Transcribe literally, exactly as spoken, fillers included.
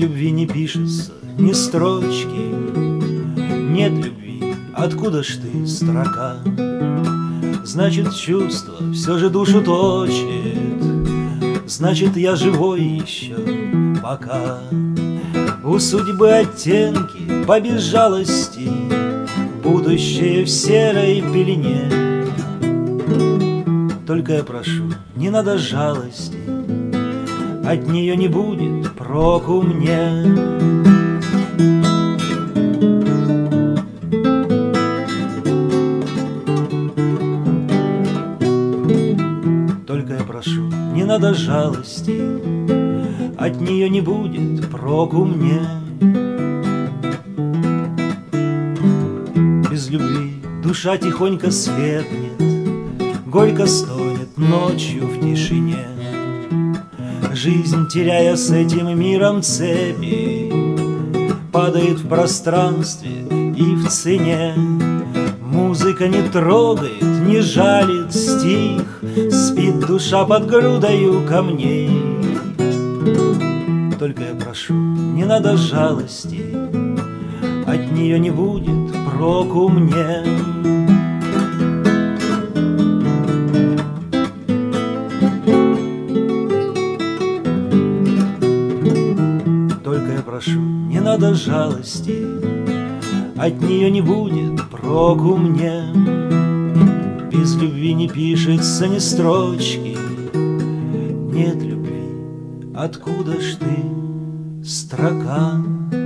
любви не пишется ни строчки. Нет любви, откуда ж ты, строка? Значит, чувство все же душу точит. Значит, я живой еще пока. У судьбы оттенки по безжалости, будущее в серой пелене. Только я прошу, не надо жалости, от нее не будет проку мне. Только я прошу, не надо жалости, от нее не будет проку мне. Без любви душа тихонько слепнет, горько стонет ночью в тишине. Жизнь, теряя с этим миром цепи, падает в пространстве и в цене. Музыка не трогает, не жалит стих, спит душа под грудою камней. Только я прошу, не надо жалости, от нее не будет проку мне. Только я прошу, не надо жалости, от нее не будет проку мне. Без любви не пишется ни строчки. Нет любви, откуда ж ты, строка?